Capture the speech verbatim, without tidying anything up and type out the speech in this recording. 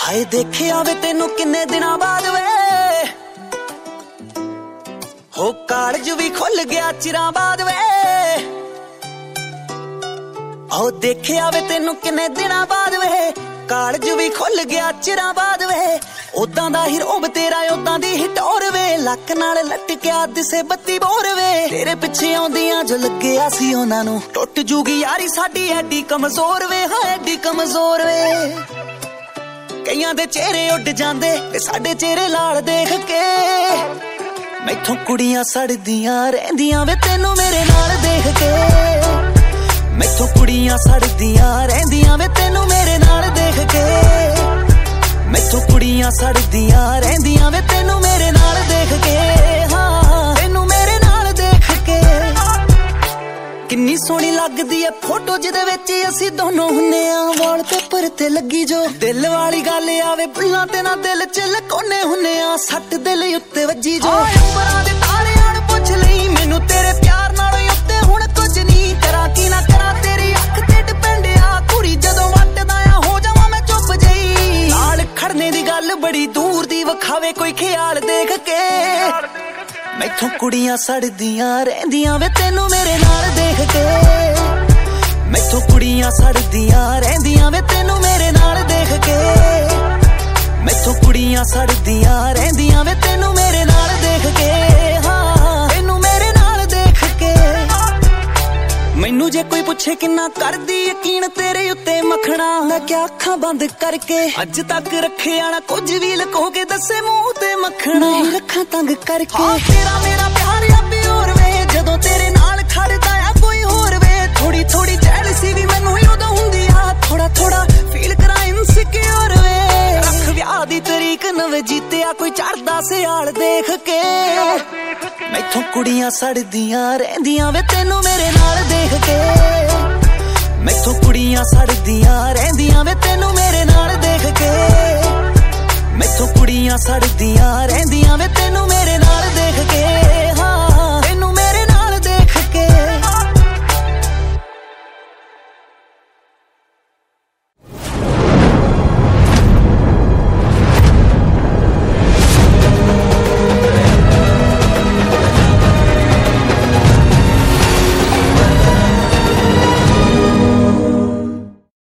ਹਾਏ ਦੇਖਿਆ ਵੇ ਤੈਨੂੰ ਕਿੰਨੇ ਦਿਨਾਂ ਬਾਅਦ ਵੇ ਹੋ ਕਾਲਜ ਵੀ ਖੁੱਲ ਗਿਆ ਚਿਰਾਂ ਬਾਅਦ ਵੇ ਹੋ ਦੇਖਿਆ ਵੇ ਤੈਨੂੰ ਕਿੰਨੇ ਦਿਨਾਂ ਬਾਅਦ ਵੇ ਕਾਲਜ ਵੀ ਖੁੱਲ ਗਿਆ ਚਿਰਾਂ ਬਾਅਦ ਵੇ ਉਦਾਂ ਦਾ ਹੀ ਰੋਬ ਤੇਰਾ ਉਦਾਂ ਦੀ ਹੀ ਟੌਰ ਵੇ ਲੱਕ ਨਾਲ ਲਟਕਿਆ ਦਿਸੇ ਬੱਤੀ ਬੋਰ ਵੇ ਤੇਰੇ ਪਿੱਛੇ ਆਉਂਦੀਆਂ ਜੋ ਲੱਗਿਆ ਸੀ ਉਹਨਾਂ ਨੂੰ ਟੁੱਟ ਜੂਗੀ ਯਾਰੀ ਸਾਡੀ ਐਡੀ ਕਮਜ਼ੋਰ ਵੇ ਹਾਂ ਐਡੀ ਕਮਜ਼ੋਰ ਵੇ ਕਈਆਂ ਦੇ ਚਿਹਰੇ ਉੱਡ ਜਾਂਦੇ ਤੇ ਸਾਡੇ ਚਿਹਰੇ ਲਾਲ ਦੇਖ ਕੇ ਮੈਥੋਂ ਕੁੜੀਆਂ ਸੜਦੀਆਂ ਰਹਿੰਦੀਆਂ ਵੇ ਤੈਨੂੰ ਮੇਰੇ ਨਾਲ ਦੇਖ ਕੇ ਮੈਥੋਂ ਕੁੜੀਆਂ ਸੜਦੀਆਂ ਰਹਿੰਦੀਆਂ ਵੇ ਤੈਨੂੰ ਮੇਰੇ ਨਾਲ ਦੇਖ ਕੇ ਮੈਥੋਂ ਕੁੜੀਆਂ ਸੜਦੀਆਂ ਰਹਿੰਦੀਆਂ ਵੇ ਤੈਨੂੰ ਮੇਰੇ ਨਾਲ ਦੇਖ ਕੇ ਹਾਂ ਤੈਨੂੰ ਮੇਰੇ ਨਾਲ ਦੇਖ ਕੇ ਕਿੰਨੀ ਸੋਹਣੀ ਲੱਗਦੀ ਐ ਫੋਟੋ ਜਿਹਦੇ ਵਿੱਚ ਅਸੀਂ ਦੋਨੋਂ ਹੁੰਨੇ ਆ ਵਾਲਪੇਪਰ ਤੇ ਲੱਗੀ ਜੋ ਦਿਲ ਵਾਲੀ ਗੱਲ ਆਵੇ ਬੁੱਲਾਂ ਤੇ ਨਾ ਦਿਲ ਚ ਲਕੋਨੇ ਹੁੰਨੇ ਆ ਸੱਟ ਦਿਲ ਉੱਤੇ ਵੱਜੀ ਜੋ ਉਮਰਾਂ ਦੇ ਤਾਰਿਆਂ ਨੂੰ ਪੁੱਛ ਲਈ ਮੈਨੂੰ ਤੇਰੇ ਪਿਆਰ ਨਾਲ ਉੱਤੇ ਹੁਣ ਕੁਝ ਨਹੀਂ ਕਰਾਂ ਕੀ ਨਾ ਕਰਾਂ ਤੇਰੀ ਅੱਖ ਤੇ ਡਿਪੈਂਡ ਆ ਕੁੜੀ ਜਦੋਂ ਵੱਟਦਾ ਆ ਹੋ ਜਾਵਾਂ ਮੈਂ ਚੁੱਪ ਜਈ ਨਾਲ ਖੜਨੇ ਦੀ ਗੱਲ ਬੜੀ ਦੂਰ ਦੀ ਵਿਖਾਵੇ ਕੋਈ ਖਿਆਲ ਦੇਖ ਕੇ ਮੈਥੋਂ ਕੁੜੀਆਂ ਸੜਦੀਆਂ ਰਹਿੰਦੀਆਂ ਵੇ ਤੈਨੂੰ ਮੇਰੇ ਨਾਲ ਦੇਖ ਕੇ ਮੈਥੋਂ ਕੁੜੀਆਂ ਸੜਦੀਆਂ ਰਹਿੰਦੀਆਂ ਵੇ ਤੈਨੂੰ ਮੇਰੇ ਨਾਲ ਦੇਖ ਕੇ ਮੈਥੋਂ ਕੁੜੀਆਂ ਸੜਦੀਆਂ ਰਹਿੰਦੀਆਂ ਵੇ ਤੈਨੂੰ ਮੇਰੇ ਨਾਲ ਦੇਖ ਕੇ ਹਾਂ ਤੈਨੂੰ ਮੇਰੇ ਨਾਲ ਦੇਖ ਕੇ ਮੈਨੂੰ ਜੇ ਕੋਈ ਪੁੱਛੇ ਕਿੰਨਾ ਕਰਦੀ ਯਕੀਨ ਤੇਰੇ ਉੱਤੇ ਮੱਖਣਾ ਮੈਂ ਕਿਹਾ ਅੱਖਾਂ ਬੰਦ ਕਰਕੇ ਅੱਜ ਤੱਕ ਰੱਖਿਆ ਨਾ ਕੁਝ ਵੀ ਲੁਕੋ ਕੇ ਦੱਸੇ ਮੂੰਹ ਤੇ ਮੱਖਣਾ ਰੱਖਾਂ ਤੰਗ ਕਰਕੇ ਹਾਂ ਤੇਰਾ ਮੇਰਾ ਪਿਆਰ ਆ ਪਿਓਰ ਵੇ ਜਦੋਂ ਤੇਰੇ ਨਾਲ ਖੜਦਾ ਆ ਕੋਈ ਹੋਰ ਵੇ ਥੋੜੀ ਥੋੜੀ ਜੈਲਸੀ ਵੀ ਮੈਨੂੰ ਉਦੋਂ ਹੁੰਦੀ ਆ ਥੋੜਾ ਥੋੜਾ ਫੀਲ ਕਰਾਂ ਇਨਸਿਕਿਉਰ ਵੇ ਰੱਖ ਵਿਆਹ ਦੀ ਤਰੀਕ ਨਵੇਂ ਜੀਤਿਆ ਕੋਈ ਚੜਦਾ ਸਿਆਲ ਦੇਖ ਕੇ ਮੈਥੋਂ ਕੁੜੀਆਂ ਸੜਦੀਆਂ ਰਹਿੰਦੀਆਂ ਵੇ ਤੈਨੂੰ ਮੇਰੇ ਨਾਲ ਦੇਖ ਕੇ ਮੈਥੋਂ ਕੁੜੀਆਂ ਸੜਦੀਆਂ ਰਹਿੰਦੀਆਂ ਵੇ ਤੈਨੂੰ ਮੇਰੇ ਨਾਲ ਦੇਖ ਕੇ ਮੈਥੋਂ ਕੁੜੀਆਂ ਸੜਦੀਆਂ ਰਹਿੰਦੀਆਂ ਵੇ ਤੈਨੂੰ